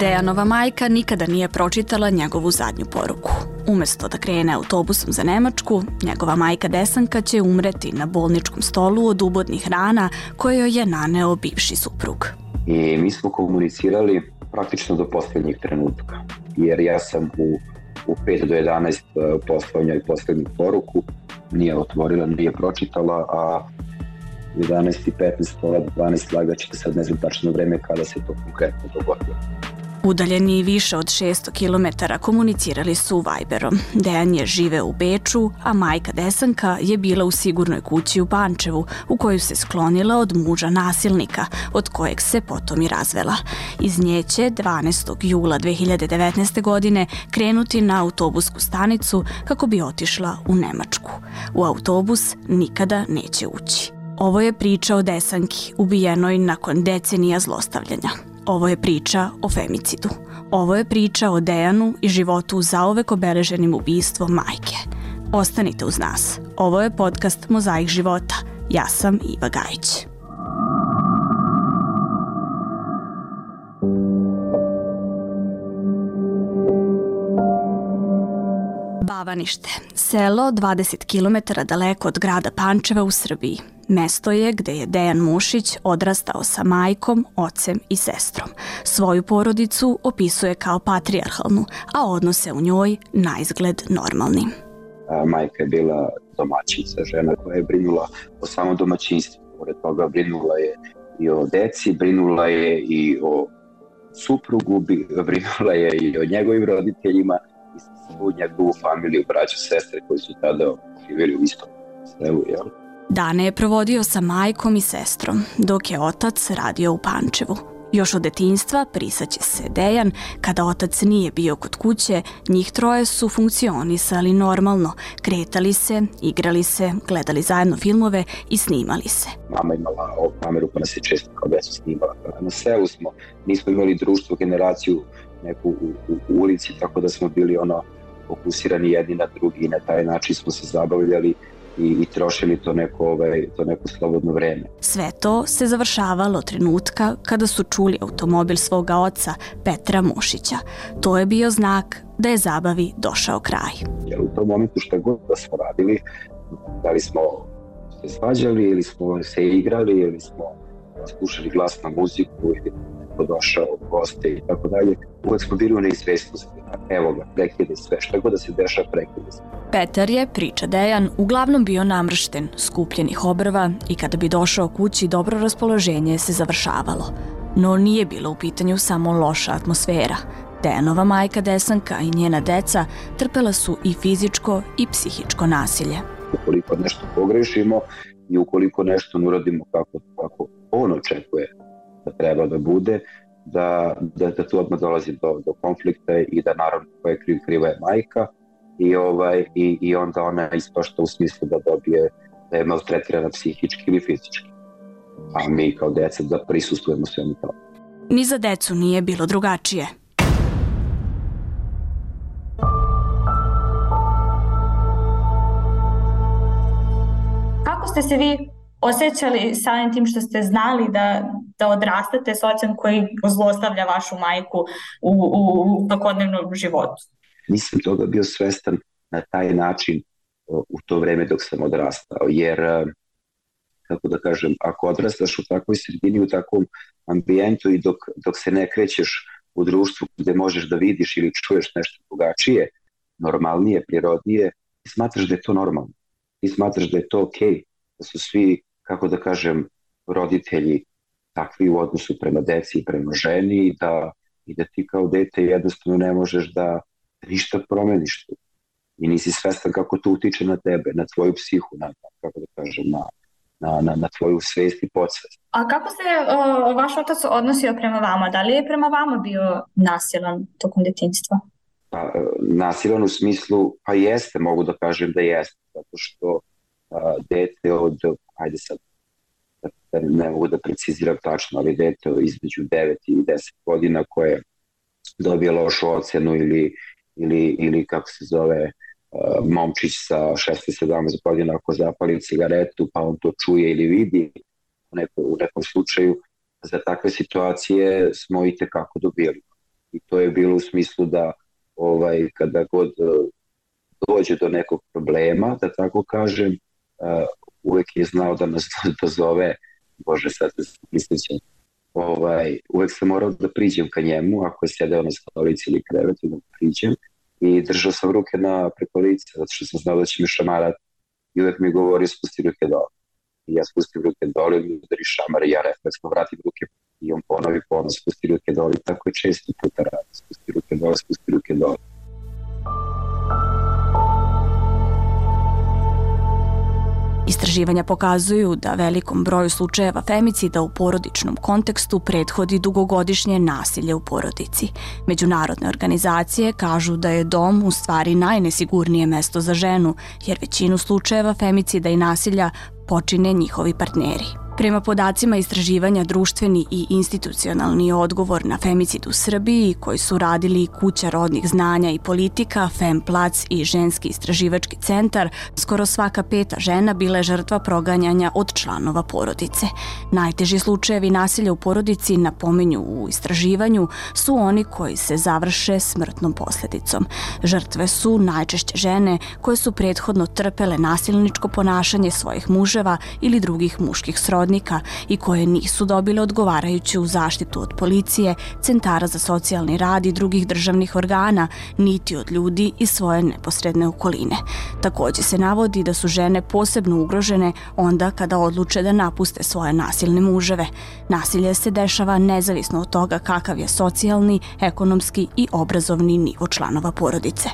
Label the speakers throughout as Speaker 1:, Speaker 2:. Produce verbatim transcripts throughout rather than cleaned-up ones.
Speaker 1: Dejanova majka nikada nije pročitala njegovu zadnju poruku. Umesto da krene autobusom za Nemačku, njegova majka Desanka će umreti na bolničkom stolu od ubodnih rana koje joj je naneo bivši suprug.
Speaker 2: I mi smo komunicirali praktično do posljednjeg trenutka, jer ja sam u, u pet do jedanaest poslao njoj posljednju poruku, nije otvorila, nije pročitala, a u jedanaest i petnaest, pola dvanaest lagaće, sad ne znam tačno vreme kada se to konkretno dogodilo.
Speaker 1: Udaljeni više od šesto kilometara komunicirali su Viberom. Dejan je živeo u Beču, a majka Desanka je bila u sigurnoj kući u Pančevu, u koju se sklonila od muža nasilnika, od kojeg se potom i razvela. Iz nje će dvanaestog jula dve hiljade devetnaeste. godine krenuti na autobusku stanicu kako bi otišla u Nemačku. U autobus nikada neće ući. Ovo je priča o Desanki, ubijenoj nakon decenija zlostavljanja. Ovo je priča o femicidu. Ovo je priča o Dejanu i životu zauvek obeleženim ubistvom majke. Ostanite uz nas. Ovo je podcast Mozaik života. Ja sam Iva Gajić. Bavanište, selo dvadeset kilometara daleko od grada Pančeva u Srbiji. Mesto je gde je Dejan Mušić odrastao sa majkom, ocem i sestrom. Svoju porodicu opisuje kao patrijarhalnu, a odnose u njoj naizgled normalnim.
Speaker 2: Majka je bila domaćica, žena koja je brinula o samom domaćinstvu. Pored toga brinula je i o deci, brinula je i o suprugu, brinula je i o njegovim roditeljima i svu njegovu familiju, braću, sestre koji su tada živjeli u istom selu, jel?
Speaker 1: Dane je provodio sa majkom i sestrom, dok je otac radio u Pančevu. Još od detinjstva prisaće se Dejan, kada otac nije bio kod kuće, njih troje su funkcionisali normalno, kretali se, igrali se, gledali zajedno filmove i snimali se.
Speaker 2: Mama imala ovu kameru pa nas je često kao decu snimala. Na selu smo, nismo imali društvo, generaciju neku u, u, u ulici, tako da smo bili ono fokusirani jedni na drugi i na taj način smo se zabavljali i, i trošili to neko, ovaj, to neko slobodno vreme.
Speaker 1: Sve to se završavalo trenutka kada su čuli automobil svoga oca, Petra Mušića. To je bio znak da je zabavi došao kraj.
Speaker 2: Jer u tom momentu šta god da smo radili, da li smo se svađali ili smo se igrali ili smo slušali glasnu muziku ili neko došao u goste i tako dalje, uvek smo bili u neizvestnosti. Evo ga, prekide sve, šta god da se dešava, prekide sve.
Speaker 1: Petar je, priča Dejan, uglavnom bio namršten, skupljenih obrva i kada bi došao kući, dobro raspoloženje se završavalo. No nije bilo u pitanju samo loša atmosfera. Dejanova majka Desanka i njena deca trpela su i fizičko i psihičko nasilje.
Speaker 2: Ukoliko nešto pogrešimo i ukoliko nešto ne uradimo kako, kako on očekuje da treba da bude, da, da, da tu odmah dolazi do, do konflikta i da naravno koja je kriv, kriva je majka i, ovaj, i, i onda ona ispašta u smislu da dobije, da je maltretirana psihički ili fizički. A mi kao deca da prisustujemo svemu tome.
Speaker 1: Ni za decu nije bilo drugačije.
Speaker 3: Kako ste se vi osjećali samim tim što ste znali da, da odrastate s ocem koji zlostavlja vašu majku u, u, u svakodnevnom životu?
Speaker 2: Nisam toga bio svestan na taj način u to vreme dok sam odrastao, jer, kako da kažem, ako odrastaš u takvoj sredini, u takvom ambijentu i dok, dok se ne krećeš u društvu gde možeš da vidiš ili čuješ nešto drugačije, normalnije, prirodnije, ti smatraš da je to normalno. Ti smatraš da je to okej, okay, da su svi, kako da kažem, roditelji takvi u odnosu prema deci i prema ženi i da, i da ti kao dete jednostavno ne možeš da ništa promeniš tu. I nisi svestan kako to utiče na tebe, na tvoju psihu, na, kako da kažem, na, na, na, na tvoju svest i podsvest.
Speaker 3: A kako se o, vaš otac odnosio prema vama? Da li je prema vama bio nasilan tokom detinjstva?
Speaker 2: Pa, nasilan u smislu, pa jeste, mogu da kažem da jeste, zato što a, dete od, ajde sad, ne mogu da preciziram tačno, ali dete između devet i deset godina koje dobije lošu ocenu ili, ili, ili kako se zove, uh, momčić sa šesnaest sedamnaest godina ako zapali cigaretu pa on to čuje ili vidi u, neko, u nekom slučaju, za takve situacije smo i tekako dobili. I to je bilo u smislu da ovaj, kada god dođe do nekog problema, da tako kažem, uh, uvek je znao da nas dozove, bože sad se prisjećam, ovaj, uvek sam morao da priđem ka njemu, ako je sedeo na stolici ili krevetu, da priđem i držao sam ruke na preko lice, zato što sam znao da će mi šamarati i uvek mi govori spusti ruke dole. I ja spustim ruke dole i mi udari šamar i ja refleksno vratim ruke i on ponovi ponos, spusti ruke dole i tako je često puta radi, spusti ruke dole, spusti ruke dole.
Speaker 1: Istraživanja pokazuju da velikom broju slučajeva femicida u porodičnom kontekstu prethodi dugogodišnje nasilje u porodici. Međunarodne organizacije kažu da je dom u stvari najnesigurnije mesto za ženu, jer većinu slučajeva femicida i nasilja počine njihovi partneri. Prema podacima istraživanja društveni i institucionalni odgovor na femicid u Srbiji, koji su radili Kuća rodnih znanja i politika, Femplac i Ženski istraživački centar, skoro svaka peta žena bila je žrtva proganjanja od članova porodice. Najteži slučajevi nasilja u porodici, napominju u istraživanju, su oni koji se završe smrtnom posljedicom. Žrtve su najčešće žene koje su prethodno trpele nasilničko ponašanje svojih muževa ili drugih muških srodnika i koje nisu dobile odgovarajuću zaštitu od policije, centara za socijalni rad i drugih državnih organa, niti od ljudi iz svoje neposredne okoline. Također se navodi da su žene posebno ugrožene onda kada odluče da napuste svoje nasilne muževe. Nasilje se dešava nezavisno od toga kakav je socijalni, ekonomski i obrazovni nivo članova porodice.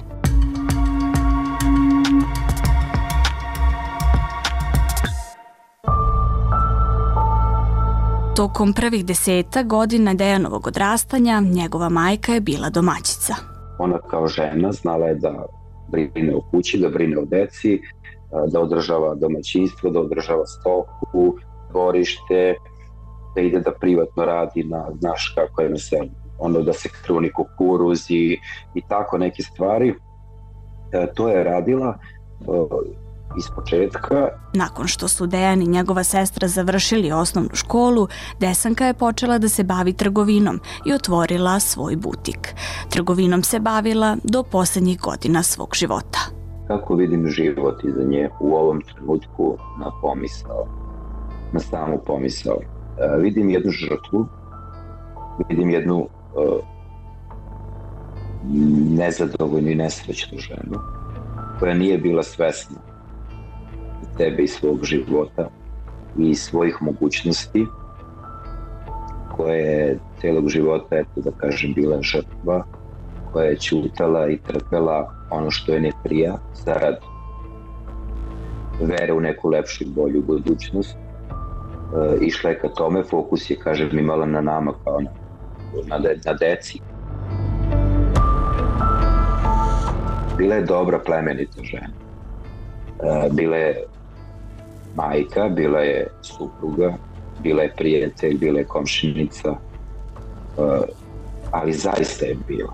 Speaker 1: Tokom prvih deseta godina Dejanovog odrastanja, njegova majka je bila domaćica.
Speaker 2: Ona kao žena znala je da brine o kući, da brine o deci, da održava domaćinstvo, da održava stoku, dvorište, da ide da privatno radi na, znaš kako je na selu, ono da se kruni kukuruz i, i tako neke stvari. To je radila iz početka.
Speaker 1: Nakon što su Dejan i njegova sestra završili osnovnu školu, Desanka je počela da se bavi trgovinom i otvorila svoj butik. Trgovinom se bavila do posljednjih godina svog života.
Speaker 2: Kako vidim život iza nje u ovom trenutku na pomisao, na samu pomisao? E, vidim jednu žrtvu, vidim jednu e, nezadovoljnu i nesrećnu ženu koja nije bila svesna sebe i svog života i svojih mogućnosti, koja je celog života, eto da kažem, bila žrtva, koja je ćutala i trpela ono što je ne prija zarad vere u neku lepšu i bolju budućnost. E, išla je ka tome, fokus je, kažem, imala na nama kao na, na, de, na deci. Bila je dobra, plemenita žena. E, bila je majka, bila je supruga, bila je prijatelj, bila je komšinica, e, ali zaista je bila.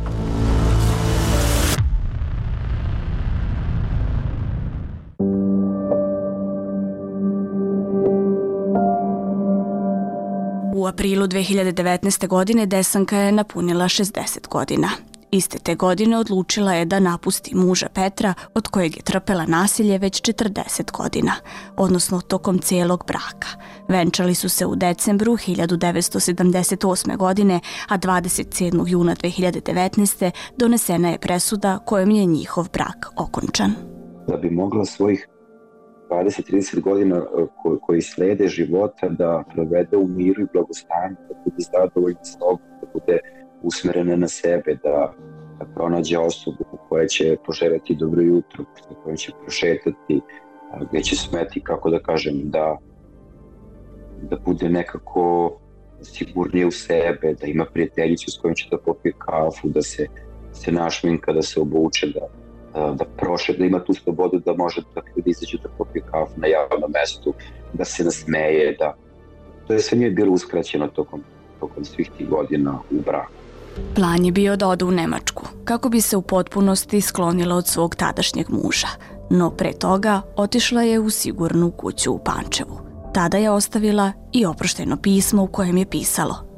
Speaker 1: U aprilu dve hiljade devetnaeste. godine Desanka je napunila šezdeset godina. Iste te godine odlučila je da napusti muža Petra, od kojeg je trpela nasilje već četrdeset godina, odnosno tokom cijelog braka. Venčali su se u decembru hiljadu devetsto sedamdeset osme. godine, a dvadeset sedmog juna dve hiljade devetnaeste. donesena je presuda kojom je njihov brak okončan.
Speaker 2: Da bi mogla svojih dvadeset do trideset godina ko, koji slede života da provede u miru i blagostanju, da bude zadovoljna sobom, da bude usmerena na sebe, da, da pronađe osobu koja će poželjeti dobro jutro, sa kojom će prošetati, gdje će smeti, kako da kažem, da, da bude nekako sigurnije u sebe, da ima prijateljicu s kojom će da popije kafu, da se, se našminka, da se obuče, da, da, da prošle, da ima tu slobodu da može da ljudi izađu da popije kafu na javnom mestu, da se nasmeje, da to je sve nije bilo uskraćeno tokom, tokom svih tih godina u braku.
Speaker 1: Plan je bio da ode u Nemačku, kako bi se u potpunosti sklonila od svog tadašnjeg muža, no pre toga otišla je u sigurnu kuću u Pančevu. Tada je ostavila i oproštajno pismo u kojem je pisalo: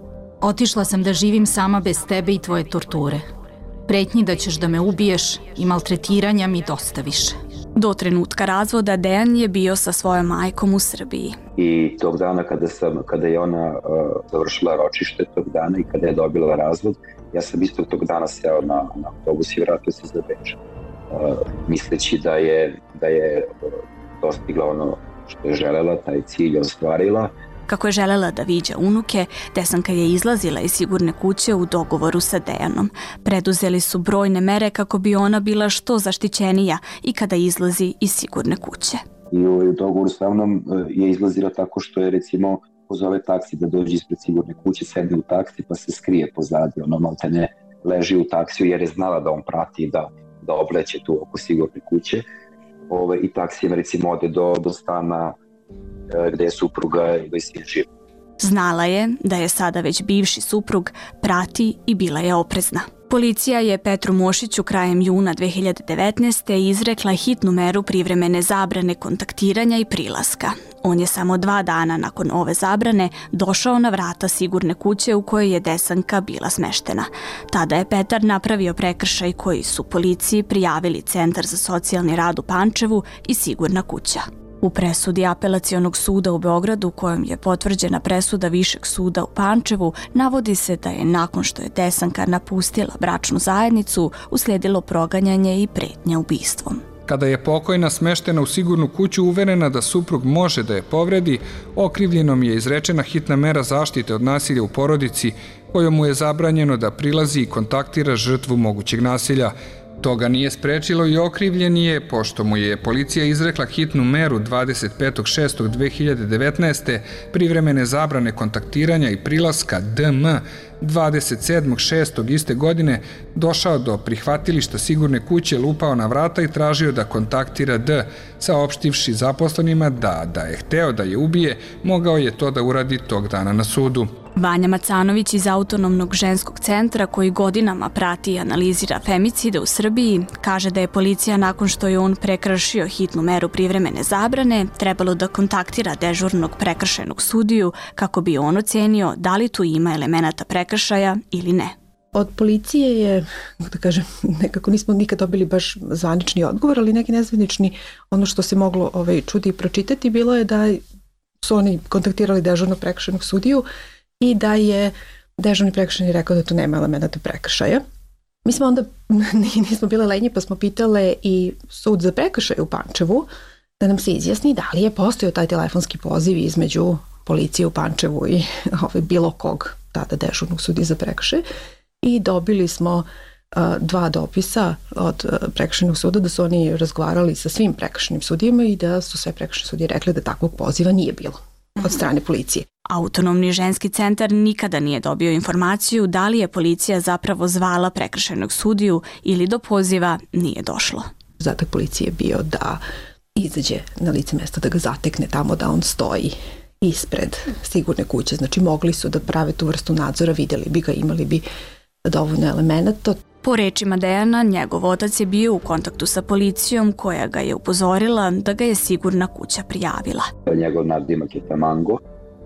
Speaker 4: Otišla sam da živim sama bez tebe i tvoje torture. Pretnji da ćeš da me ubiješ i maltretiranja mi dosta više.
Speaker 1: Do trenutka razvoda Dejan je bio sa svojom majkom u Srbiji.
Speaker 2: I tog dana kada, sam, kada je ona uh, završila ročište tog dana i kada je dobila razvod, ja sam isto tog dana seo na, na autobus i vratio se za Beč. Uh, misleći da je, da je uh, dostigla ono što je želela, taj cilj ostvarila.
Speaker 1: Kako je želela da viđa unuke, Desanka je izlazila iz sigurne kuće u dogovoru sa Dejanom. Preduzeli su brojne mere kako bi ona bila što zaštićenija i kada izlazi iz sigurne kuće.
Speaker 2: I u dogovoru sa mnom je izlazila tako što je recimo pozove taksi da dođe ispred sigurne kuće, sedne u taksi pa se skrije pozadi, ono maltene leži u taksiju jer je znala da on prati da, da obleće tu oko sigurne kuće. Ove, I taksijem recimo ode do, do stana gde je supruga ili sin živ.
Speaker 1: Znala je da je sada već bivši suprug prati i bila je oprezna. Policija je Petru Mošiću krajem juna dve hiljade devetnaeste. izrekla hitnu meru privremene zabrane kontaktiranja i prilaska. On je samo dva dana nakon ove zabrane došao na vrata sigurne kuće u kojoj je Desanka bila smeštena. Tada je Petar napravio prekršaj koji su policiji prijavili Centar za socijalni rad u Pančevu i Sigurna kuća. U presudi Apelacionog suda u Beogradu, kojom je potvrđena presuda Višeg suda u Pančevu, navodi se da je nakon što je Desanka napustila bračnu zajednicu, uslijedilo proganjanje i pretnja ubistvom.
Speaker 5: Kada je pokojna smeštena u sigurnu kuću uverena da suprug može da je povredi, okrivljenom je izrečena hitna mera zaštite od nasilja u porodici, kojom mu je zabranjeno da prilazi i kontaktira žrtvu mogućeg nasilja. Toga nije sprečilo i okrivljeni je, pošto mu je policija izrekla hitnu meru dvadeset petog šestog dve hiljade devetnaeste. privremene zabrane kontaktiranja i prilaska D M dvadeset sedmog šestog iste godine došao do prihvatilišta sigurne kuće, lupao na vrata i tražio da kontaktira D, saopštivši zaposlenima da, da je hteo da je ubije, mogao je to da uradi tog dana na sudu.
Speaker 1: Vanja Macanović iz Autonomnog ženskog centra, koji godinama prati i analizira femicide u Srbiji, kaže da je policija nakon što je on prekršio hitnu meru privremene zabrane trebalo da kontaktira dežurnog prekršajnog sudiju kako bi on ocenio da li tu ima elemenata prekršaja ili ne.
Speaker 6: Od policije je, da kažem, nekako nismo nikad dobili baš zvanični odgovor, ali neki nezvanični, ono što se moglo ovaj, čuti i pročitati, bilo je da su oni kontaktirali dežurnog prekršajnog sudiju i da je dežurni prekršajni rekao da tu nema elemenata prekršaja. Mi smo onda, nismo bile lenje, pa smo pitale i sud za prekršaj u Pančevu da nam se izjasni da li je postojao taj telefonski poziv između policije u Pančevu i ovaj, bilo kog tada dežurnog sudije za prekršaj. I dobili smo uh, dva dopisa od uh, prekršajnog suda da su oni razgovarali sa svim prekršajnim sudijama i da su sve prekršajne sudije rekli da takvog poziva nije bilo od strane policije.
Speaker 1: Autonomni ženski centar nikada nije dobio informaciju da li je policija zapravo zvala prekršajnog sudiju ili do poziva nije došlo.
Speaker 6: Zadatak policije je bio da izađe na lice mesta, da ga zatekne tamo da on stoji ispred sigurne kuće. Znači mogli su da prave tu vrstu nadzora, vidjeli bi ga, imali bi dovoljno elemenata.
Speaker 1: Po rečima Dejana, njegov otac je bio u kontaktu sa policijom koja ga je upozorila da ga je sigurna kuća prijavila.
Speaker 2: Njegov nadimak je Tamango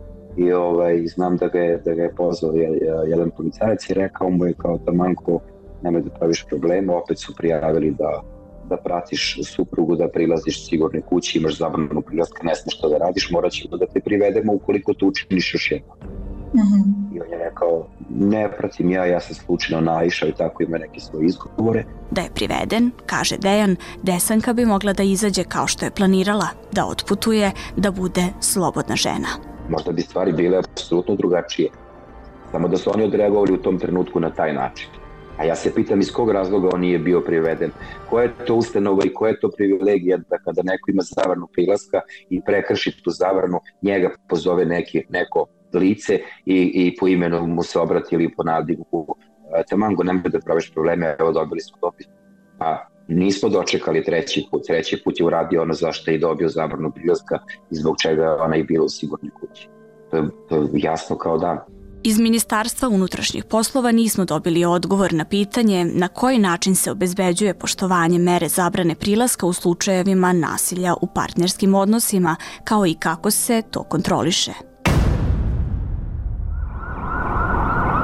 Speaker 2: i ovaj, znam da ga je, da ga je pozvao jedan policajac i rekao mu je kao Tamango, nemoj da praviš problema, opet su prijavili da, da pratiš suprugu, da prilaziš sigurne kući, imaš zabranu prilaska, ne znaš što da radiš, morat ćemo da te privedemo ukoliko to učiniš još jedno. Mm-hmm. I on je rekao, ne pratim ja, ja sam slučajno naišao i tako ima neke svoje izgovore.
Speaker 1: Da je priveden, kaže Dejan, Desanka bi mogla da izađe kao što je planirala, da otputuje, da bude slobodna žena.
Speaker 2: Možda bi stvari bile apsolutno drugačije, samo da su oni odreagovali u tom trenutku na taj način. A ja se pitam iz kog razloga on nije bio priveden. Koja je to ustanova i koja je to privilegija da kada neko ima zabranu prilaska i prekrši tu zabranu, njega pozove neki, neko lice i, i po imenu mu se obrati ili po nadimu. Tamango, nemoj da praviš probleme, evo dobili smo dopis. Pa nismo dočekali treći put. Treći put je uradio ono zašto je i dobio zabranu prilaska i zbog čega ona i bila u sigurnoj kući. To je, to je jasno kao dan.
Speaker 1: Iz Ministarstva unutrašnjih poslova nismo dobili odgovor na pitanje na koji način se obezbeđuje poštovanje mere zabrane prilaska u slučajevima nasilja u partnerskim odnosima, kao i kako se to kontroliše.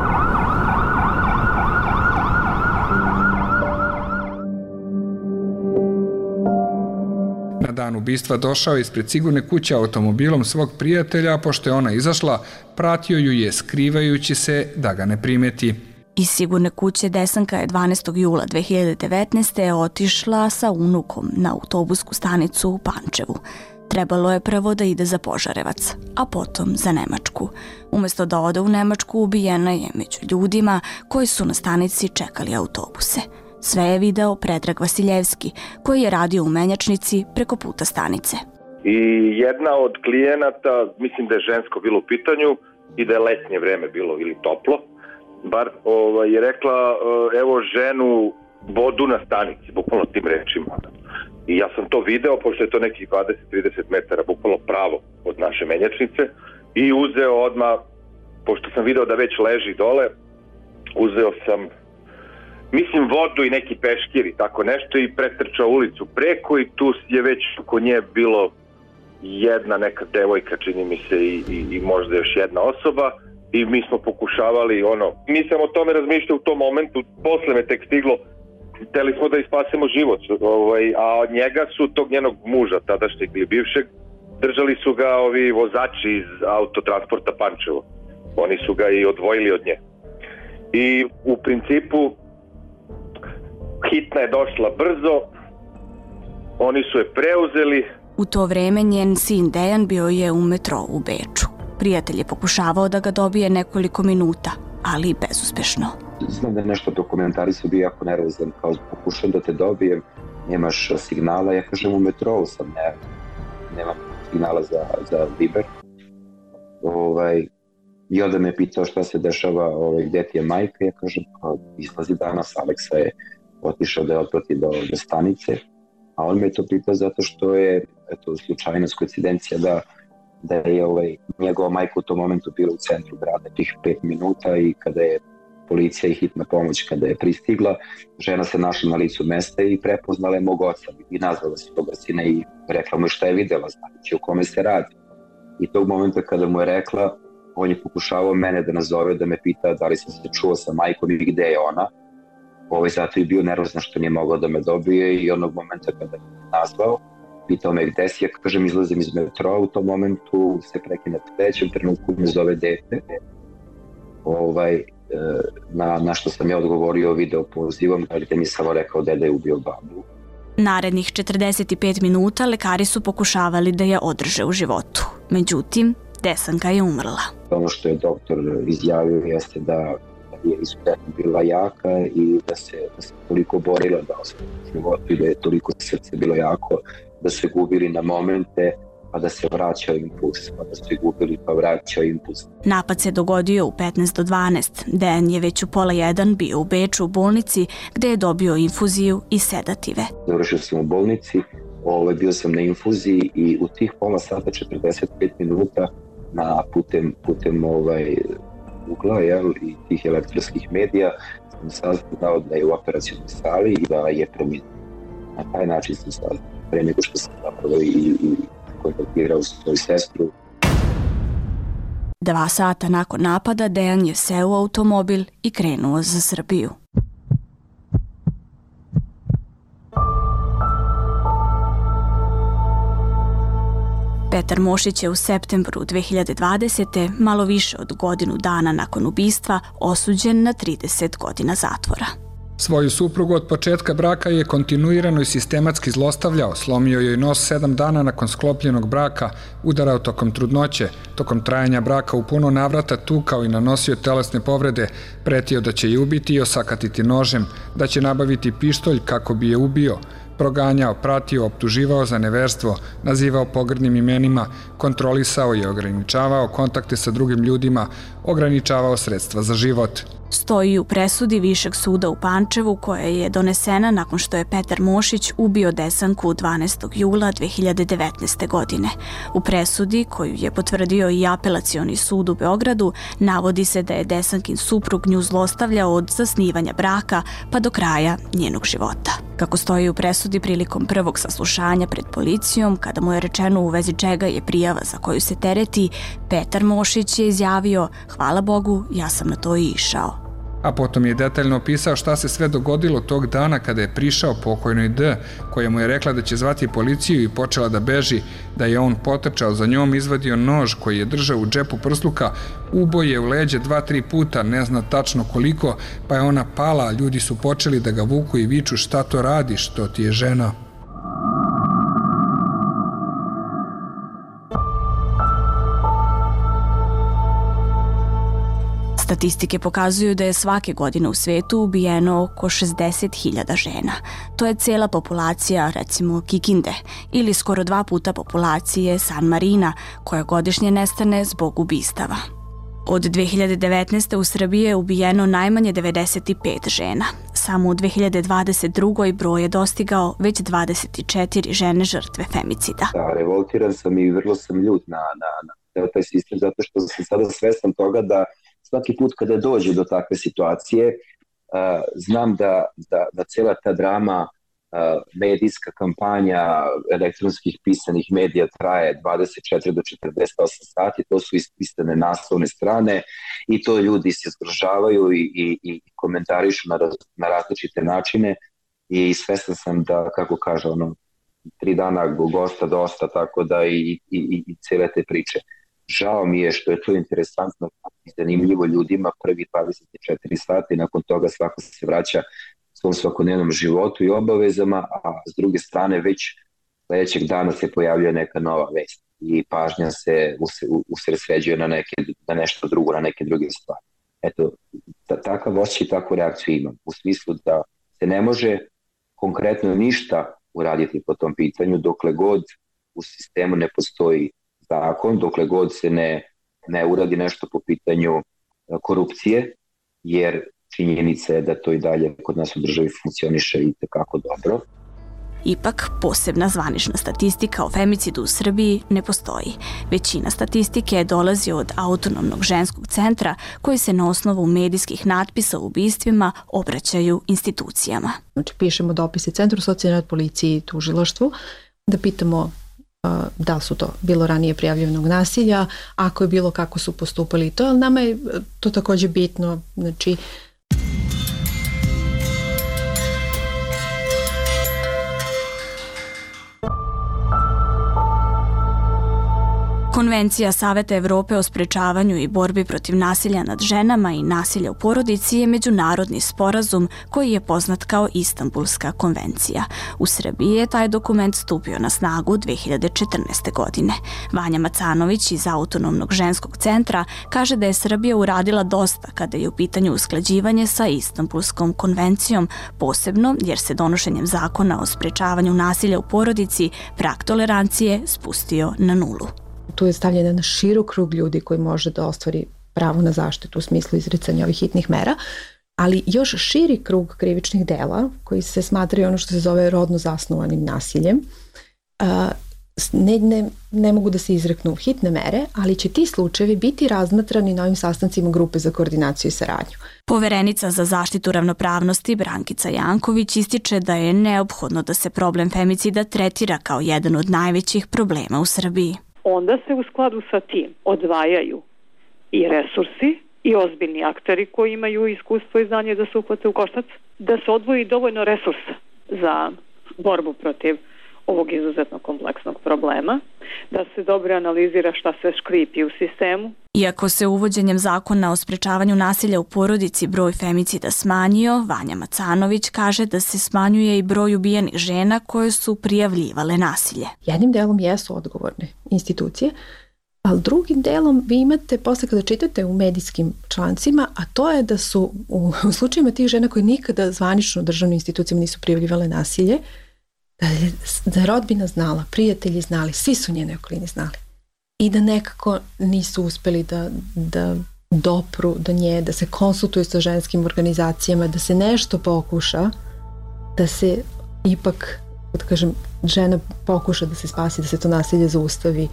Speaker 5: Na dan ubistva došao je ispred sigurne kuće automobilom svog prijatelja, a pošto je ona izašla, pratio ju je skrivajući se da ga ne primeti.
Speaker 1: Iz sigurne kuće Desanka je dvanaestog jula dve hiljade devetnaeste. otišla sa unukom na autobusku stanicu u Pančevu. Trebalo je prvo da ide za Požarevac, a potom za Nemačku. Umesto da ode u Nemačku, ubijena je među ljudima koji su na stanici čekali autobuse. Sve je video Predrag Vasiljevski, koji je radio u menjačnici preko puta stanice.
Speaker 7: I jedna od klijenata, mislim da je žensko bilo u pitanju i da je letnje vreme bilo ili toplo, bar ovaj, je rekla evo ženu vodu na stanici, bukvalno tim rečima. I ja sam to video, pošto je to nekih dvadeset do trideset metara, bukvalno pravo od naše menjačnice, i uzeo odmah, pošto sam video da već leži dole, uzeo sam, mislim, vodu i neki peškir i tako nešto i pretrčao ulicu preko i tu je već oko nje bilo jedna neka devojka, čini mi se, i, i, i možda još jedna osoba. I mi smo pokušavali, ono, nisam o tome razmišljao u tom momentu, posle me tek stiglo, hteli smo da ispasemo život, ovaj, a od njega su tog njenog muža, tadašnjeg ili bivšeg, držali su ga ovi vozači iz autotransporta Pančevo. Oni su ga i odvojili od nje. I u principu hitna je došla brzo, oni su je preuzeli.
Speaker 1: U to vreme njen sin Dejan bio je u metrou u Beču. Prijatelj je pokušavao da ga dobije nekoliko minuta, ali bezuspešno.
Speaker 2: Znam da je nešto dokumentarisao, bio jako nervozan, kao pokušam da te dobijem, nemaš signala, ja kažem u metrou sam, ne, nemam signala za, za Viber. Ovaj, I onda me pitao šta se dešava, ovaj, gde ti je majka, ja kažem kao izlazi danas, Aleksa je otišao da je otprati do, do stanice, a on me to pitao zato što je, eto, slučajnost, koincidencija da da je ovaj, njegova majka u tom momentu bila u centru grada tih pet minuta i kada je policija i hitna pomoć kada je pristigla, žena se našla na licu mesta i prepoznala je mog oca i nazvala se toga sina i rekla mu šta je videla, znači o kome se radi. I tog momenta kada mu je rekla, on je pokušavao mene da nazove, da me pita da li sam se čuo sa majkom i gde je ona. Ovaj, zato je bio nervozan što nije mogao da me dobije i onog momenta kada me nazvao, pitao me gde si, ja kažem izlazim iz metroa, u tom momentu se prekine trećem trenutku me zove dete. Ovaj, na, na što sam ja odgovorio video pozivom, ali te mi samo rekao deda je ubio babu.
Speaker 1: Narednih četrdeset pet minuta lekari su pokušavali da je održe u životu. Međutim, Desanka je umrla.
Speaker 2: Ono što je doktor izjavio jeste da je izuzetno bila jaka i da se, da se toliko borila da ostane u životu i da je toliko srce bilo jako da se gubili na momente pa da se vraćao impuls, pa da se gubili pa vraćao impuls.
Speaker 1: Napad se dogodio u petnaest do dvanaest. Dejan je već u pola jedan bio u Beču u bolnici gde je dobio infuziju i sedative.
Speaker 2: Završio sam u bolnici, ovaj, bio sam na infuziji i u tih pola sata četrdeset pet minuta na putem, putem ovaj, ugla jel, i tih elektronskih medija sam saznao da je u operacionoj sali i da je preminuo. Na taj način sam saznao, pre nego što sam zapravo i, i kontaktirao svoju sestru.
Speaker 1: Dva sata nakon napada Dejan je seo u automobil i krenuo za Srbiju. Petar Mošić je u septembru dve hiljade dvadesete. malo više od godinu dana nakon ubistva osuđen na trideset godina zatvora.
Speaker 5: Svoju suprugu od početka braka je kontinuirano i sistematski zlostavljao, slomio joj nos sedam dana nakon sklopljenog braka, udarao tokom trudnoće, tokom trajanja braka u puno navrata tukao i nanosio telesne povrede, pretio da će je ubiti i osakatiti nožem, da će nabaviti pištolj kako bi je ubio, proganjao, pratio, optuživao za neverstvo, nazivao pogrdnim imenima, kontrolisao i ograničavao kontakte sa drugim ljudima, ograničavao sredstva za život.
Speaker 1: Stoji u presudi Višeg suda u Pančevu koja je donesena nakon što je Petar Mošić ubio Desanku dvanaestog jula dve hiljade devetnaeste. godine. U presudi, koju je potvrdio i Apelacioni sud u Beogradu, navodi se da je Desankin suprug nju zlostavljao od zasnivanja braka pa do kraja njenog života. Kako stoji u presudi prilikom prvog saslušanja pred policijom, kada mu je rečeno u vezi čega je prijava za koju se tereti, Petar Mošić je izjavio: "Hvala Bogu, ja sam na to i išao."
Speaker 5: A potom je detaljno opisao šta se sve dogodilo tog dana kada je prišao pokojnoj D, koja mu je rekla da će zvati policiju i počela da beži, da je on potrčao za njom, izvadio nož koji je držao u džepu prsluka, uboje u leđe dva, tri puta, ne zna tačno koliko, pa je ona pala, a ljudi su počeli da ga vuku i viču šta to radiš, to ti je žena.
Speaker 1: Statistike pokazuju da je svake godine u svetu ubijeno oko šezdeset hiljada žena. To je cela populacija, recimo, Kikinde, ili skoro dva puta populacije San Marina, koja godišnje nestane zbog ubistava. Od dve hiljade devetnaeste. u Srbiji je ubijeno najmanje devedeset pet žena. Samo u dve hiljade dvadeset druge. broj je dostigao već dvadeset četiri žene žrtve femicida.
Speaker 2: Da, revoltiran sam i vrlo sam ljut na, na, na taj sistem, zato što sam sada svestan toga da svaki put kada dođe do takve situacije, uh, znam da, da, da cela ta drama, uh, medijska kampanja elektronskih pisanih medija traje dvadeset četiri do četrdeset osam sati, to su ispisane naslovne strane i to ljudi se zgrožavaju i, i, i komentarišu na, na različite načine i svestan sam da, kako kaže, ono, tri dana gosta dosta, tako da i, i, i, i cele te priče. Žao mi je što je to interesantno i zanimljivo ljudima prvi dvadeset četiri sata i nakon toga svako se vraća svom svakodnevnom životu i obavezama, a s druge strane već sledećeg dana se pojavljuje neka nova vest i pažnja se usredsređuje na, neke, na nešto drugo, na neke druge stvari. Eto, ta, takav osjećaj i takvu reakciju imam, u smislu da se ne može konkretno ništa uraditi po tom pitanju dokle god u sistemu ne postoji zakon, dokle god se ne, ne uradi nešto po pitanju korupcije, jer činjenica je da to i dalje kod nas u državi funkcioniše i tekako dobro.
Speaker 1: Ipak, posebna zvanična statistika o femicidu u Srbiji ne postoji. Većina statistike dolazi od Autonomnog ženskog centra koji se na osnovu medijskih natpisa o ubistvima obraćaju institucijama.
Speaker 6: Znači, pišemo dopise Centru socijalne rad, policiji i tužilaštvu da pitamo da li su to bilo ranije prijavljenog nasilja, ako je bilo kako su postupali to, ali nama je to takođe bitno, znači
Speaker 1: Konvencija Saveta Evrope o sprečavanju i borbi protiv nasilja nad ženama i nasilja u porodici je međunarodni sporazum koji je poznat kao Istanbulska konvencija. U Srbiji je taj dokument stupio na snagu dve hiljade četrnaeste. godine. Vanja Macanović iz Autonomnog ženskog centra kaže da je Srbija uradila dosta kada je u pitanju usklađivanje sa Istanbulskom konvencijom, posebno jer se donošenjem zakona o sprečavanju nasilja u porodici prag tolerancije spustio na nulu.
Speaker 6: Tu je stavljen na širok krug ljudi koji može da ostvari pravo na zaštitu u smislu izricanja ovih hitnih mera, ali još širi krug krivičnih dela koji se smatraju ono što se zove rodno zasnovanim nasiljem. Ne, ne, ne mogu da se izreknu hitne mere, ali će ti slučajevi biti razmatrani na ovim sastancima grupe za koordinaciju i saradnju.
Speaker 1: Poverenica za zaštitu ravnopravnosti Brankica Janković ističe da je neophodno da se problem femicida tretira kao jedan od najvećih problema u Srbiji.
Speaker 8: Onda se u skladu sa tim odvajaju i resursi i ozbiljni akteri koji imaju iskustvo i znanje da se uhvate u koštac, da se odvoji dovoljno resursa za borbu protiv ovog izuzetno kompleksnog problema, da se dobro analizira šta se škripi u sistemu.
Speaker 1: Iako se uvođenjem zakona o sprečavanju nasilja u porodici broj femicida smanjio, Vanja Macanović kaže da se smanjuje i broj ubijenih žena koje su prijavljivale nasilje.
Speaker 6: Jednim delom jesu odgovorne institucije, ali drugim delom vi imate, posle kada čitate u medijskim člancima, a to je da su u, u slučajima tih žena koje nikada zvanično državnim institucijama nisu prijavljivale nasilje, da je, da je rodbina znala, prijatelji znali, svi su njene okolini znali. I da nekako nisu uspeli da, da dopru do nje, da se konsultuju sa ženskim organizacijama, da se nešto pokuša, da se ipak, da kažem, žena pokuša da se spasi, da se to nasilje zaustavi.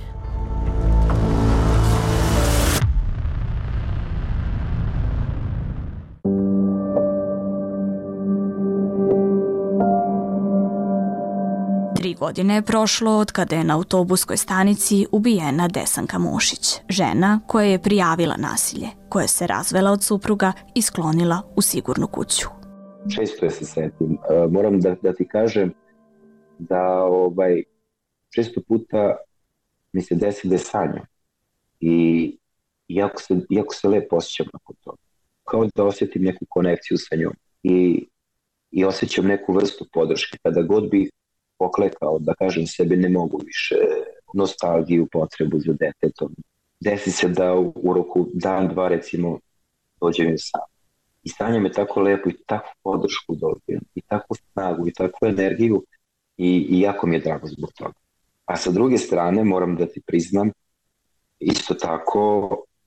Speaker 1: Tri godine je prošlo od kada je na autobuskoj stanici ubijena Desanka Mošić, žena koja je prijavila nasilje, koja se razvela od supruga i sklonila u sigurnu kuću.
Speaker 2: Često je se setim. Moram da, da ti kažem da ovaj, često puta mi se desi da je sanjam i jako se, jako se lepo osjećam nakon toga. Kao da osjetim neku konekciju sa njom i, i osjećam neku vrstu podrške. Kada god bih poklekao, da kažem sebi ne mogu više, nostalgiju, potrebu za detetom. Desi se da u, u roku dan, dva recimo dođem im sam. I sanjam je tako lepo i takvu podršku dobijem i takvu snagu i takvu energiju i, i jako mi je drago zbog toga. A sa druge strane moram da ti priznam, isto tako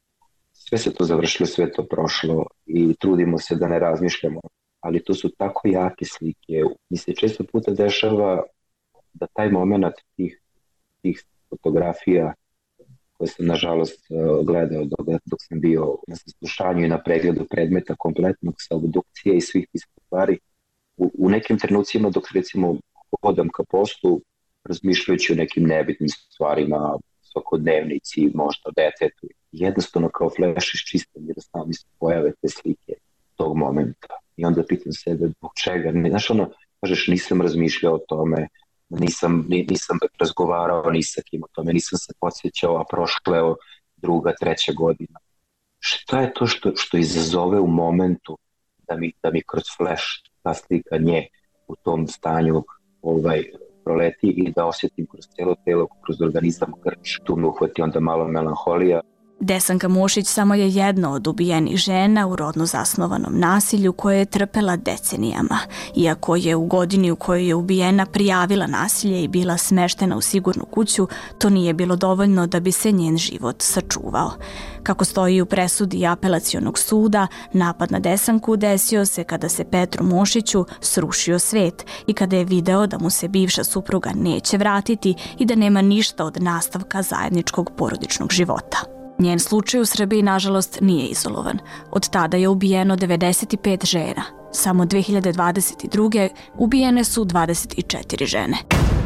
Speaker 2: sve se to završilo, sve to prošlo i trudimo se da ne razmišljamo, ali to su tako jake slike. Mi se često puta dešava da taj moment tih, tih fotografija koje sam nažalost gledao dok, dok sam bio na saslušanju i na pregledu predmeta kompletnog sa obdukcije i svih tih stvari, u, u nekim trenucima dok recimo hodam ka poslu razmišljajući o nekim nebitnim stvarima, svakodnevnici, možda detetu, jednostavno kao fleš iščistam jer samo mi se pojave te slike tog momenta. I onda pitam sebe zbog čega. Znaš ono, kažeš nisam razmišljao o tome, nisam, nisam razgovarao ni sa kim o tome, nisam se podsjećao, a prošla je druga, treća godina. Šta je to što, što izazove u momentu da mi, da mi kroz flash ta slika nje u tom stanju ovaj, proleti i da osjetim kroz cijelo telo, kroz organizam grč, tu me uhvati onda malo melanholija.
Speaker 1: Desanka Mošić samo je jedna od ubijenih žena u rodno zasnovanom nasilju koje je trpela decenijama. Iako je u godini u kojoj je ubijena prijavila nasilje i bila smeštena u sigurnu kuću, to nije bilo dovoljno da bi se njen život sačuvao. Kako stoji u presudi apelacionog suda, napad na Desanku desio se kada se Petru Mošiću srušio svet i kada je video da mu se bivša supruga neće vratiti i da nema ništa od nastavka zajedničkog porodičnog života. Njen slučaj u Srbiji, nažalost, nije izolovan. Od tada je ubijeno devedeset pet žena. Samo dve hiljade dvadeset druge ubijene su dvadeset četiri žene.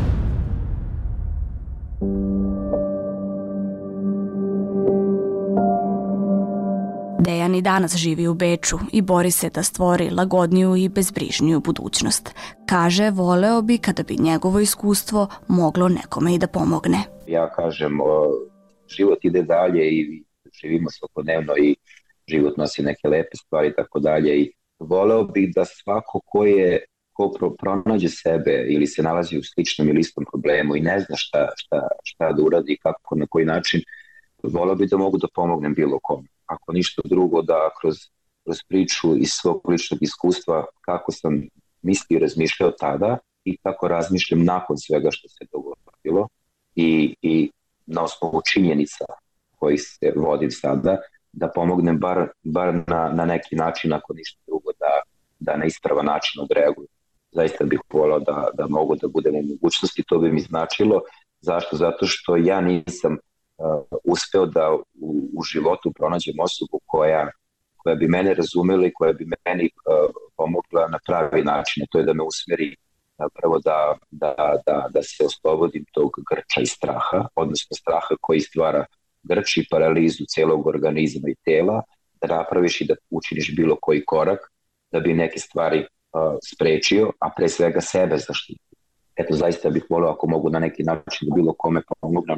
Speaker 1: Dejan i danas živi u Beču i bori se da stvori lagodniju i bezbrižniju budućnost. Kaže, voleo bi kada bi njegovo iskustvo moglo nekome i da pomogne.
Speaker 2: Ja kažem, život ide dalje i živimo svakodnevno i život nosi neke lepe stvari i tako dalje i voleo bih da svako ko je ko pro, pronađe sebe ili se nalazi u sličnom ili istom problemu i ne zna šta, šta, šta da uradi, kako, na koji način, voleo bih da mogu da pomognem bilo kome. Ako ništa drugo, da kroz, kroz priču iz svog ličnog iskustva kako sam mislio i razmišljao tada i kako razmišljam nakon svega što se dogodilo i, i na osnovu činjenica koji se vodim sada, da pomognem bar, bar na, na neki način, ako ništa drugo, da, da na ispravan način odreagujem. Zaista bih volao da, da mogu da budem u mogućnosti, to bi mi značilo. Zašto? Zato što ja nisam uh, uspeo da u, u životu pronađem osobu koja, koja bi mene razumela i koja bi meni uh, pomogla na pravi način. To je da me usmeri prvo da, da, da, da se oslobodim tog grča i straha, odnosno straha koji stvara grč i paralizu celog organizma i tela, da napraviš i da učiniš bilo koji korak da bi neke stvari uh, sprečio, a pre svega sebe zaštitio. Eto, zaista bih volio ako mogu na neki način da bilo kome pomognem.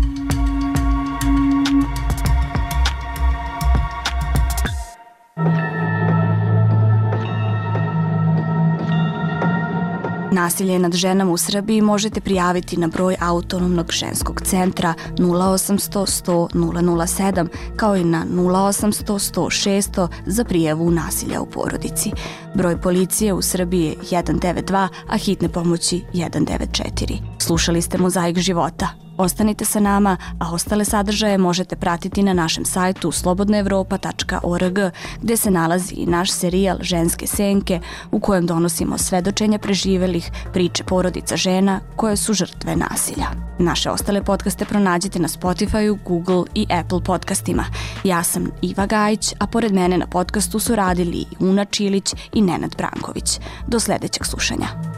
Speaker 1: Nasilje nad ženama u Srbiji možete prijaviti na broj Autonomnog ženskog centra nula osamsto sto nula nula sedam kao i na nula osamsto sto šesto za prijavu nasilja u porodici. Broj policije u Srbiji je jedan devet dva, a hitne pomoći jedan devet četiri. Slušali ste Mozaik života. Ostanite sa nama, a ostale sadržaje možete pratiti na našem sajtu slobodna evropa tačka org, gde se nalazi i naš serijal Ženske senke, u kojem donosimo svedočenja preživelih, priče porodica žena koje su žrtve nasilja. Naše ostale podcaste pronađite na Spotify, Google i Apple podcastima. Ja sam Iva Gajić, a pored mene na podcastu su radili i Una Čilić i Nenad Branković. Do sledećeg slušanja.